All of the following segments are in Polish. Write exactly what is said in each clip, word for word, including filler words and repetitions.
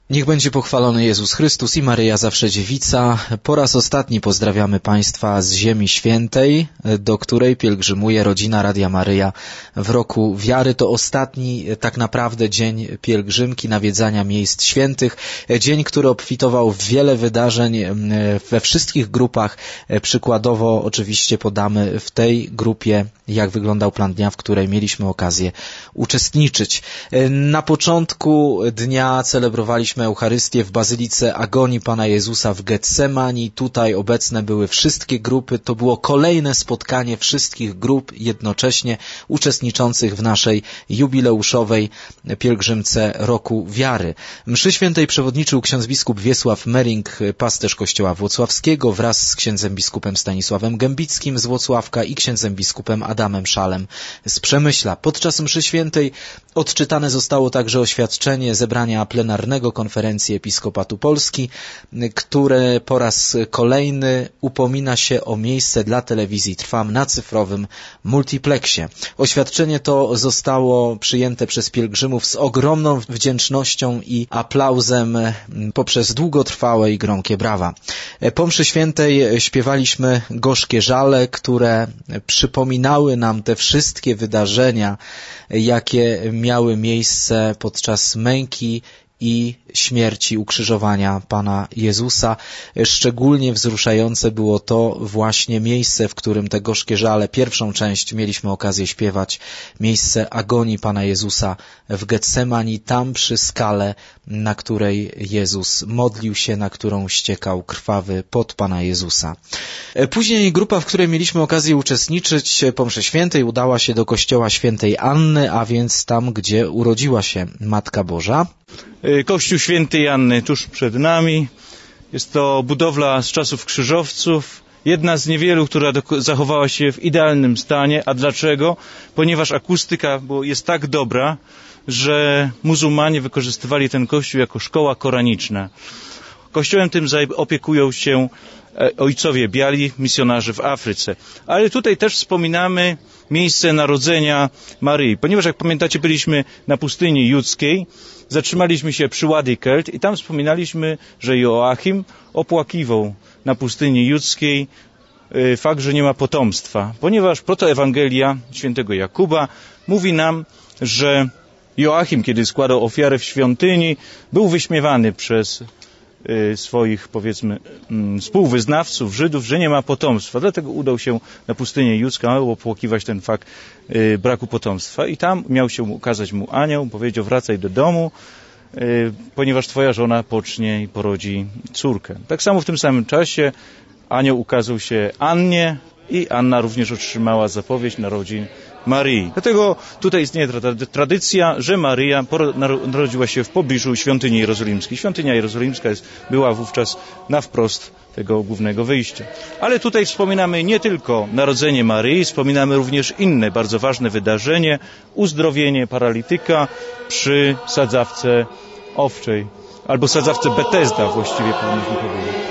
Niech będzie pochwalony Jezus Chrystus i Maryja Zawsze Dziewica. Po raz ostatni pozdrawiamy Państwa z Ziemi Świętej, do której pielgrzymuje rodzina Radia Maryja w roku wiary. To ostatni tak naprawdę dzień pielgrzymki, nawiedzania miejsc świętych. Dzień, który obfitował w wiele wydarzeń we wszystkich grupach. Przykładowo oczywiście podamy w tej grupie, jak wyglądał plan dnia, w której mieliśmy okazję uczestniczyć. Na początku dnia celebrowaliśmy Eucharystię w Bazylice Agonii Pana Jezusa w Getsemani. Tutaj obecne były wszystkie grupy. To było kolejne spotkanie wszystkich grup jednocześnie uczestniczących w naszej jubileuszowej pielgrzymce Roku Wiary. Mszy świętej przewodniczył ksiądz biskup Wiesław Mering, pasterz kościoła włocławskiego, wraz z księdzem biskupem Stanisławem Gębickim z Włocławka i księdzem biskupem Adamem Szalem z Przemyśla. Podczas mszy świętej odczytane zostało także oświadczenie zebrania plenarnego Konferencji Episkopatu Polski, które po raz kolejny upomina się o miejsce dla telewizji Trwam na cyfrowym multiplexie. Oświadczenie to zostało przyjęte przez pielgrzymów z ogromną wdzięcznością i aplauzem poprzez długotrwałe i gromkie brawa. Po mszy świętej śpiewaliśmy gorzkie żale, które przypominały nam te wszystkie wydarzenia, jakie miały miejsce podczas męki i śmierci, ukrzyżowania Pana Jezusa. Szczególnie wzruszające było to właśnie miejsce, w którym te gorzkie żale, pierwszą część mieliśmy okazję śpiewać, miejsce agonii Pana Jezusa w Getsemani, tam przy skale, na której Jezus modlił się, na którą ściekał krwawy pot Pana Jezusa. Później grupa, w której mieliśmy okazję uczestniczyć po mszy świętej, udała się do kościoła świętej Anny, a więc tam, gdzie urodziła się Matka Boża. Kościół świętej Anny tuż przed nami. Jest to budowla z czasów krzyżowców. Jedna z niewielu, która zachowała się w idealnym stanie. A dlaczego? Ponieważ akustyka jest tak dobra, że muzułmanie wykorzystywali ten kościół jako szkoła koraniczna. Kościołem tym opiekują się ojcowie biali, misjonarze w Afryce. Ale tutaj też wspominamy miejsce narodzenia Maryi. Ponieważ, jak pamiętacie, byliśmy na pustyni judzkiej, zatrzymaliśmy się przy Wadi Kelt i tam wspominaliśmy, że Joachim opłakiwał na pustyni judzkiej fakt, że nie ma potomstwa. Ponieważ protoewangelia świętego Jakuba mówi nam, że Joachim, kiedy składał ofiarę w świątyni, był wyśmiewany przez swoich, powiedzmy, współwyznawców, Żydów, że nie ma potomstwa. Dlatego udał się na pustynię judzką, aby opłakiwać ten fakt braku potomstwa. I tam miał się ukazać mu anioł, powiedział: wracaj do domu, ponieważ twoja żona pocznie i porodzi córkę. Tak samo w tym samym czasie anioł ukazał się Annie i Anna również otrzymała zapowiedź narodzin Maryi. Dlatego tutaj istnieje tradycja, że Maryja narodziła się w pobliżu świątyni jerozolimskiej. Świątynia jerozolimska jest, była wówczas na wprost tego głównego wyjścia. Ale tutaj wspominamy nie tylko narodzenie Maryi, wspominamy również inne bardzo ważne wydarzenie, uzdrowienie paralityka przy sadzawce owczej, albo sadzawce Betesda właściwie powinniśmy powiedzieć.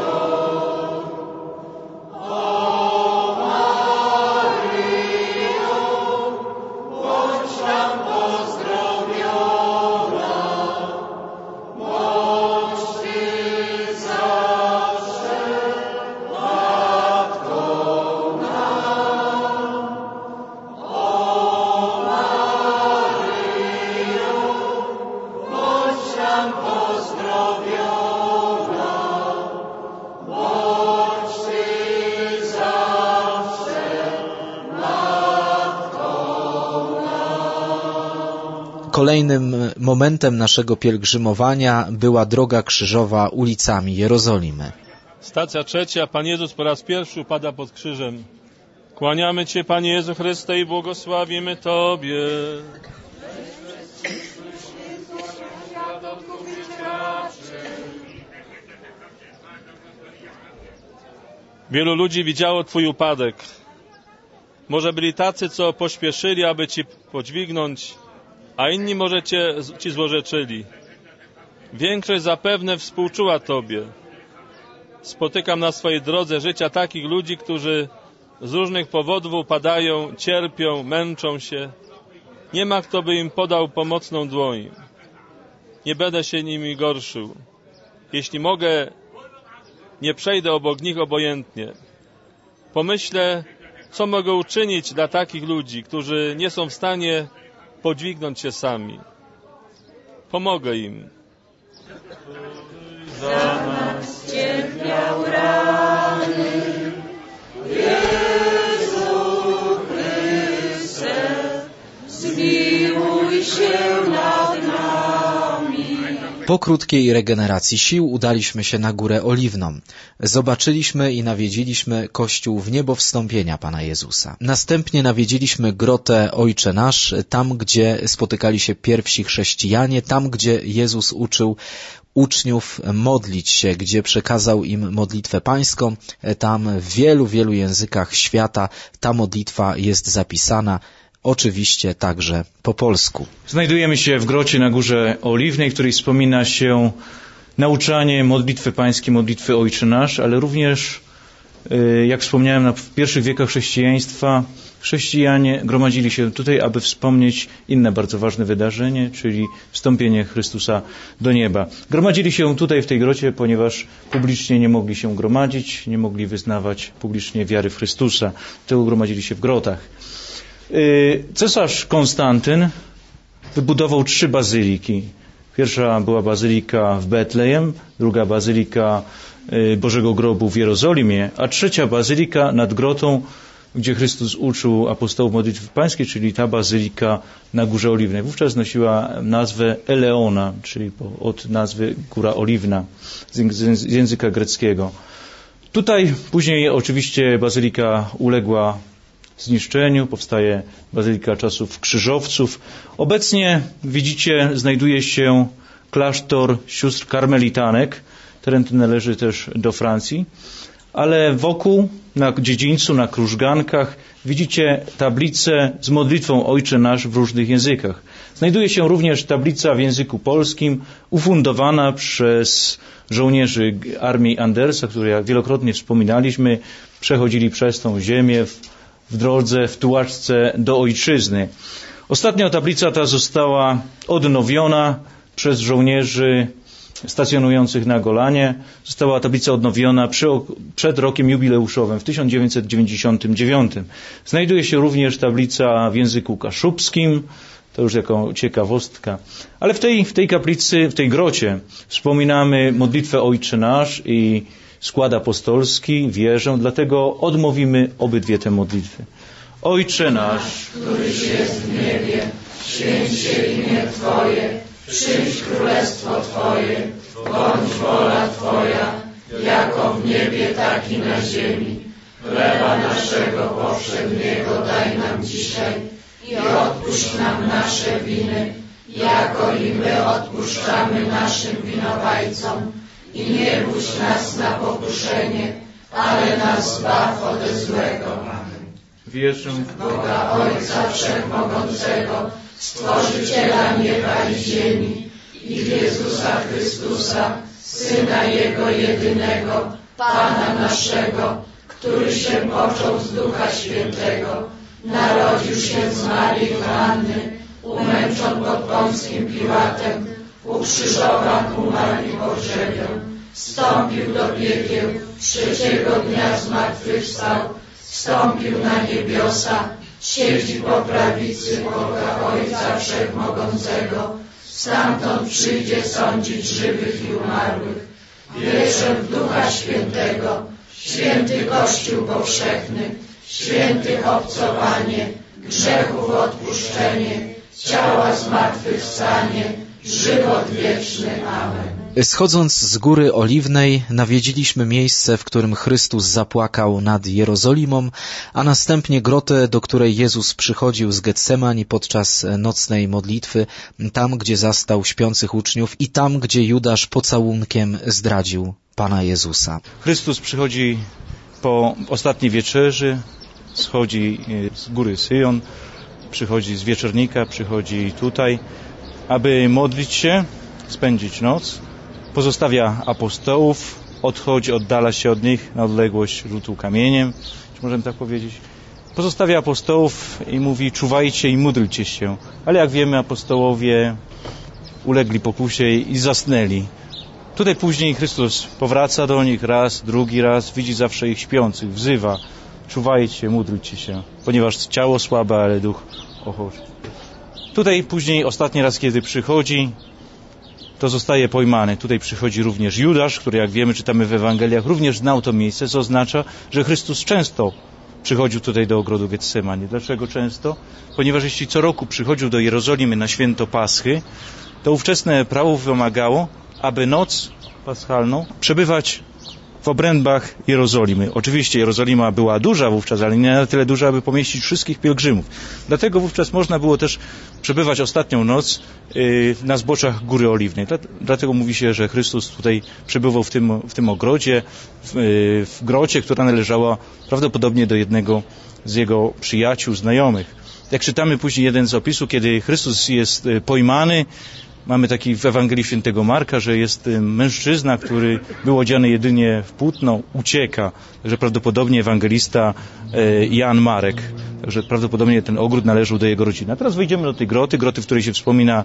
Kolejnym momentem naszego pielgrzymowania była droga krzyżowa ulicami Jerozolimy. Stacja trzecia. Pan Jezus po raz pierwszy upada pod krzyżem. Kłaniamy Cię, Panie Jezu Chryste, i błogosławimy Tobie. Wielu ludzi widziało Twój upadek. Może byli tacy, co pośpieszyli, aby Ci podźwignąć, a inni może cię, Ci złorzeczyli. Większość zapewne współczuła Tobie. Spotykam na swojej drodze życia takich ludzi, którzy z różnych powodów upadają, cierpią, męczą się. Nie ma, kto by im podał pomocną dłoń. nie będę się nimi gorszył. Jeśli mogę, nie przejdę obok nich obojętnie. Pomyślę, co mogę uczynić dla takich ludzi, którzy nie są w stanie podźwignąć się sami. Pomogę im. Za nas cierpiał rany, Jezu Chryste, zmiłuj się nad nami. Po krótkiej regeneracji sił udaliśmy się na Górę Oliwną. Zobaczyliśmy i nawiedziliśmy kościół w niebo wstąpienia Pana Jezusa. Następnie nawiedziliśmy grotę Ojcze Nasz, tam gdzie spotykali się pierwsi chrześcijanie, tam gdzie Jezus uczył uczniów modlić się, gdzie przekazał im modlitwę pańską. Tam w wielu, wielu językach świata ta modlitwa jest zapisana. Oczywiście także po polsku. Znajdujemy się w grocie na Górze Oliwnej, w której wspomina się nauczanie modlitwy pańskiej, modlitwy Ojcze Nasz, ale również, jak wspomniałem, w pierwszych wiekach chrześcijaństwa chrześcijanie gromadzili się tutaj, aby wspomnieć inne bardzo ważne wydarzenie, czyli wstąpienie Chrystusa do nieba. Gromadzili się tutaj w tej grocie, ponieważ publicznie nie mogli się gromadzić, nie mogli wyznawać publicznie wiary w Chrystusa. Dlatego gromadzili się w grotach. Cesarz Konstantyn wybudował trzy bazyliki. Pierwsza była bazylika w Betlejem, druga bazylika Bożego Grobu w Jerozolimie, a trzecia bazylika nad grotą, gdzie Chrystus uczył apostołów modlitwy pańskiej, czyli ta bazylika na Górze Oliwnej. Wówczas nosiła nazwę Eleona, czyli od nazwy Góra Oliwna z języka greckiego. Tutaj później oczywiście bazylika uległa zniszczeniu, powstaje bazylika czasów krzyżowców. Obecnie, widzicie, znajduje się klasztor sióstr karmelitanek. Teren ten należy też do Francji. Ale wokół, na dziedzińcu, na krużgankach widzicie tablicę z modlitwą Ojcze Nasz w różnych językach. Znajduje się również tablica w języku polskim ufundowana przez żołnierzy armii Andersa, które jak wielokrotnie wspominaliśmy, przechodzili przez tą ziemię w, w drodze, w tułaczce do ojczyzny. Ostatnio tablica ta została odnowiona przez żołnierzy stacjonujących na Golanie. Została tablica odnowiona przy, przed rokiem jubileuszowym w tysiąc dziewięćset dziewięćdziesiątym dziewiątym. Znajduje się również tablica w języku kaszubskim, to już jako ciekawostka. Ale w tej, w tej kaplicy, w tej grocie wspominamy modlitwę Ojcze Nasz i skład apostolski, wierzę, dlatego odmówimy obydwie te modlitwy. Ojcze Nasz, któryś jest w niebie, święć się imię Twoje, przyjdź królestwo Twoje, bądź wola Twoja, jako w niebie, tak i na ziemi. Chleba naszego powszedniego daj nam dzisiaj i odpuść nam nasze winy, jako i my odpuszczamy naszym winowajcom. I nie budź nas na pokuszenie, ale nas zbaw ode złego. Wierzę w Boga Ojca Wszechmogącego, Stworzyciela nieba i ziemi, i w Jezusa Chrystusa, Syna Jego jedynego, Pana naszego, który się począł z Ducha Świętego, narodził się z Marii Panny, umęczon pod Pąckim Piłatem, ukrzyżowan, umarł i pogrzebion, wstąpił do piekieł, trzeciego dnia zmartwychwstał, wstąpił na niebiosa, siedzi po prawicy Boga Ojca Wszechmogącego, stamtąd przyjdzie sądzić żywych i umarłych. Wierzę w Ducha Świętego, święty Kościół powszechny, świętych obcowanie, grzechów odpuszczenie, ciała zmartwychwstanie, żywot wieczny. Amen. Schodząc z Góry Oliwnej nawiedziliśmy miejsce, w którym Chrystus zapłakał nad Jerozolimą, a następnie grotę, do której Jezus przychodził z Getsemani podczas nocnej modlitwy, tam gdzie zastał śpiących uczniów i tam gdzie Judasz pocałunkiem zdradził Pana Jezusa. Chrystus przychodzi po ostatniej wieczerzy, schodzi z góry Syjon, przychodzi z wieczornika, przychodzi tutaj, aby modlić się, spędzić noc. Pozostawia apostołów, odchodzi, oddala się od nich na odległość rzutu kamieniem, czy możemy tak powiedzieć. Pozostawia apostołów i mówi: czuwajcie i módlcie się. Ale jak wiemy, apostołowie ulegli pokusie i zasnęli. Tutaj później Chrystus powraca do nich raz, drugi raz, widzi zawsze ich śpiących, wzywa: czuwajcie, módlcie się, ponieważ ciało słabe, ale duch ochorzy. Tutaj później ostatni raz, kiedy przychodzi, to zostaje pojmany. Tutaj przychodzi również Judasz, który, jak wiemy, czytamy w Ewangeliach, również znał to miejsce, co oznacza, że Chrystus często przychodził tutaj do ogrodu Getsemani. Dlaczego często? Ponieważ jeśli co roku przychodził do Jerozolimy na święto Paschy, to ówczesne prawo wymagało, aby noc paschalną przebywać w obrębach Jerozolimy. Oczywiście Jerozolima była duża wówczas, ale nie na tyle duża, aby pomieścić wszystkich pielgrzymów. Dlatego wówczas można było też przebywać ostatnią noc na zboczach Góry Oliwnej. Dlatego mówi się, że Chrystus tutaj przebywał w tym, w tym ogrodzie, w, w grocie, która należała prawdopodobnie do jednego z jego przyjaciół, znajomych. Jak czytamy później jeden z opisów, kiedy Chrystus jest pojmany, mamy taki w Ewangelii Świętego Marka, że jest mężczyzna, który był odziany jedynie w płótno, ucieka. Także prawdopodobnie ewangelista Jan Marek. Także prawdopodobnie ten ogród należał do jego rodziny. A teraz wejdziemy do tej groty, groty, w której się wspomina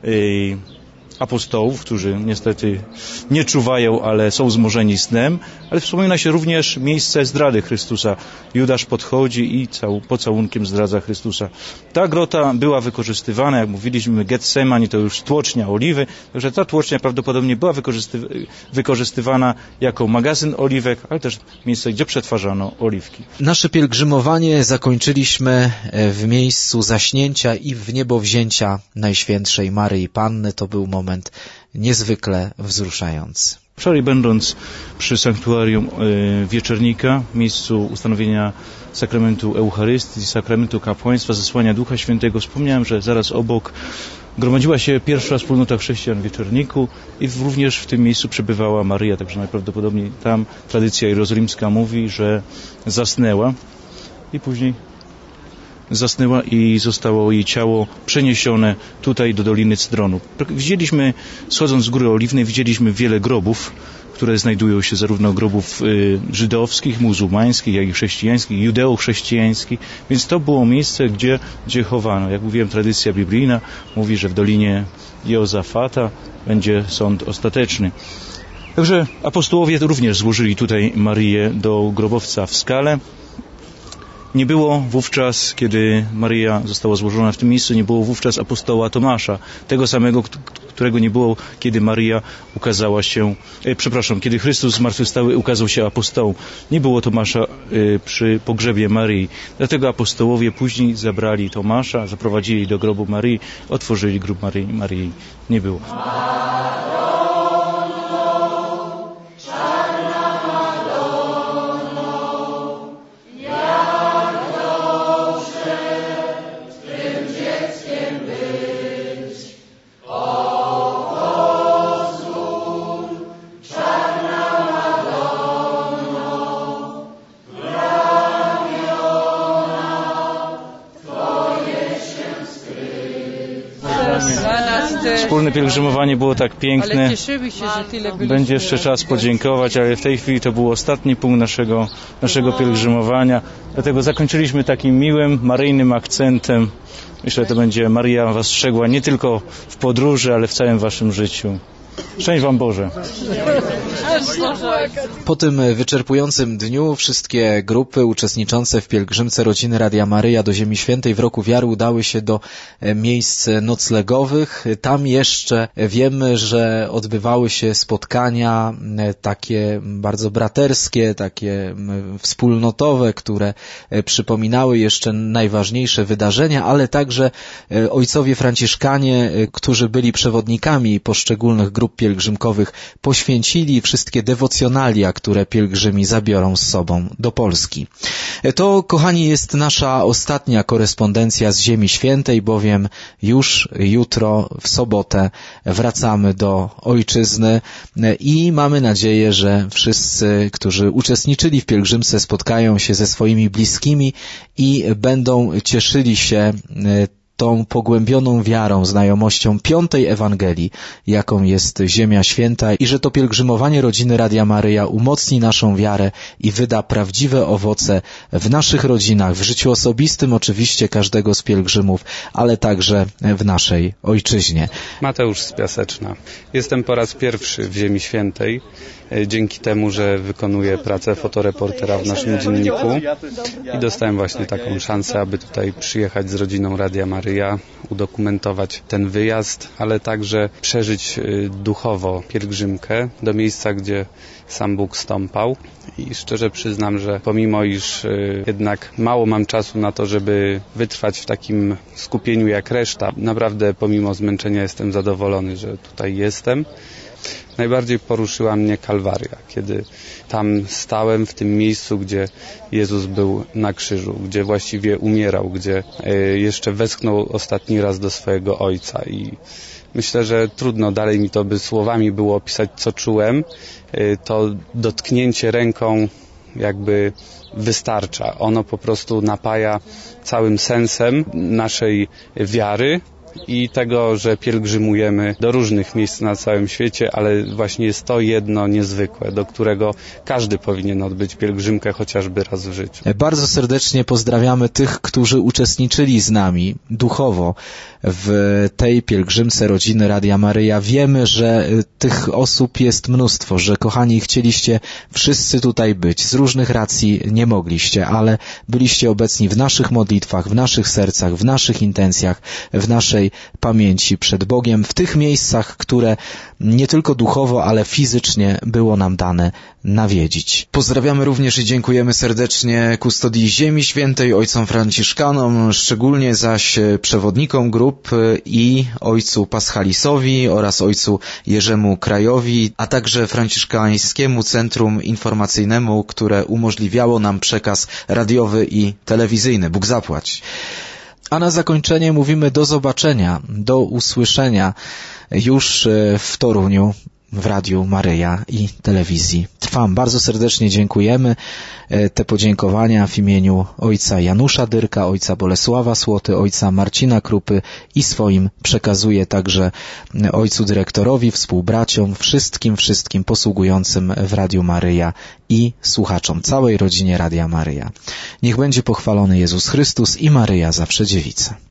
apostołów, którzy niestety nie czuwają, ale są zmorzeni snem, ale wspomina się również miejsce zdrady Chrystusa. Judasz podchodzi i cał, pocałunkiem zdradza Chrystusa. Ta grota była wykorzystywana, jak mówiliśmy, Getsemani to już tłocznia oliwy, także ta tłocznia prawdopodobnie była wykorzysty- wykorzystywana jako magazyn oliwek, ale też miejsce, gdzie przetwarzano oliwki. Nasze pielgrzymowanie zakończyliśmy w miejscu zaśnięcia i w niebowzięcia Najświętszej Maryi Panny. To był moment niezwykle wzruszający. Wczoraj, będąc przy sanktuarium y, Wieczernika, w miejscu ustanowienia sakramentu Eucharystii, sakramentu kapłaństwa, zesłania Ducha Świętego, wspomniałem, że zaraz obok gromadziła się pierwsza wspólnota chrześcijan w Wieczerniku i w, również w tym miejscu przebywała Maryja, także najprawdopodobniej tam tradycja jerozolimska mówi, że zasnęła i później zasnęła i zostało jej ciało przeniesione tutaj do Doliny Cydronu. Widzieliśmy, schodząc z Góry Oliwnej, widzieliśmy wiele grobów, które znajdują się zarówno grobów y, żydowskich, muzułmańskich, jak i chrześcijańskich, judeo-chrześcijańskich, więc to było miejsce, gdzie, gdzie chowano. Jak mówiłem, tradycja biblijna mówi, że w Dolinie Jeozafata będzie sąd ostateczny. Także apostołowie również złożyli tutaj Maryję do grobowca w skale. Nie było wówczas, kiedy Maryja została złożona w tym miejscu, nie było wówczas apostoła Tomasza, tego samego, którego nie było, kiedy Maryja ukazała się, e, przepraszam, kiedy Chrystus zmartwychwstały ukazał się apostołom. Nie było Tomasza e, przy pogrzebie Maryi. Dlatego apostołowie później zabrali Tomasza, zaprowadzili do grobu Maryi, otworzyli grób Maryi. Maryi nie było. Wspólne pielgrzymowanie było tak piękne. Ale cieszymy się, że tyle byliśmy. Będzie jeszcze czas podziękować, ale w tej chwili to był ostatni punkt naszego, naszego pielgrzymowania. Dlatego zakończyliśmy takim miłym, maryjnym akcentem. Myślę, że to będzie Maryja was strzegła nie tylko w podróży, ale w całym waszym życiu. Szczęść wam Boże. Po tym wyczerpującym dniu wszystkie grupy uczestniczące w pielgrzymce Rodziny Radia Maryja do Ziemi Świętej w roku wiary udały się do miejsc noclegowych. Tam jeszcze wiemy, że odbywały się spotkania takie bardzo braterskie, takie wspólnotowe, które przypominały jeszcze najważniejsze wydarzenia, ale także ojcowie franciszkanie, którzy byli przewodnikami poszczególnych grup pielgrzymkowych, poświęcili wszystkie dewocjonalia, które pielgrzymi zabiorą z sobą do Polski. To, kochani, jest nasza ostatnia korespondencja z Ziemi Świętej, bowiem już jutro, w sobotę, wracamy do Ojczyzny i mamy nadzieję, że wszyscy, którzy uczestniczyli w pielgrzymce, spotkają się ze swoimi bliskimi i będą cieszyli się tą pogłębioną wiarą, znajomością piątej Ewangelii, jaką jest Ziemia Święta, i że to pielgrzymowanie rodziny Radia Maryja umocni naszą wiarę i wyda prawdziwe owoce w naszych rodzinach, w życiu osobistym oczywiście każdego z pielgrzymów, ale także w naszej ojczyźnie. Mateusz z Piaseczna. Jestem po raz pierwszy w Ziemi Świętej, dzięki temu, że wykonuję pracę fotoreportera w naszym dzienniku i dostałem właśnie taką szansę, aby tutaj przyjechać z rodziną Radia Maryja, udokumentować ten wyjazd, ale także przeżyć duchowo pielgrzymkę do miejsca, gdzie sam Bóg stąpał. I szczerze przyznam, że pomimo iż jednak mało mam czasu na to, żeby wytrwać w takim skupieniu jak reszta, naprawdę pomimo zmęczenia jestem zadowolony, że tutaj jestem. Najbardziej poruszyła mnie Kalwaria, kiedy tam stałem w tym miejscu, gdzie Jezus był na krzyżu, gdzie właściwie umierał, gdzie jeszcze westchnął ostatni raz do swojego Ojca. I myślę, że trudno dalej mi to by słowami było opisać, co czułem. To dotknięcie ręką jakby wystarcza. Ono po prostu napaja całym sensem naszej wiary i tego, że pielgrzymujemy do różnych miejsc na całym świecie, ale właśnie jest to jedno niezwykłe, do którego każdy powinien odbyć pielgrzymkę chociażby raz w życiu. Bardzo serdecznie pozdrawiamy tych, którzy uczestniczyli z nami duchowo w tej pielgrzymce rodziny Radia Maryja. Wiemy, że tych osób jest mnóstwo, że kochani, chcieliście wszyscy tutaj być. Z różnych racji nie mogliście, ale byliście obecni w naszych modlitwach, w naszych sercach, w naszych intencjach, w naszej pamięci przed Bogiem, w tych miejscach, które nie tylko duchowo, ale fizycznie było nam dane nawiedzić. Pozdrawiamy również i dziękujemy serdecznie kustodii Ziemi Świętej, ojcom franciszkanom, szczególnie zaś przewodnikom grup i ojcu Paschalisowi oraz ojcu Jerzemu Krajowi, a także Franciszkańskiemu Centrum Informacyjnemu, które umożliwiało nam przekaz radiowy i telewizyjny. Bóg zapłać. A na zakończenie mówimy do zobaczenia, do usłyszenia już w Toruniu w Radiu Maryja i telewizji Trwam. Bardzo serdecznie dziękujemy. Te podziękowania w imieniu ojca Janusza Dyrka, ojca Bolesława Słoty, ojca Marcina Krupy i swoim przekazuję także ojcu dyrektorowi, współbraciom, wszystkim, wszystkim posługującym w Radiu Maryja i słuchaczom, całej rodzinie Radia Maryja. Niech będzie pochwalony Jezus Chrystus i Maryja zawsze dziewica.